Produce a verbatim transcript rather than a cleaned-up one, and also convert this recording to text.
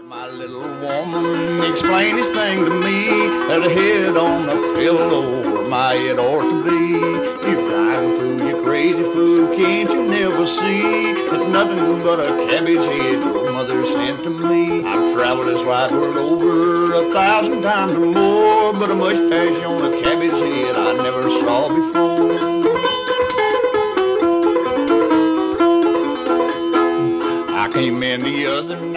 My little woman explained this thing to me, that a head on a pillow where my head ought to be. You blind fool, you crazy fool, can't you never see that's nothing but a cabbage head your mother sent to me? I've traveled this wide world over a thousand times or more, but a mustache on a cabbage head I never saw before. I came in the other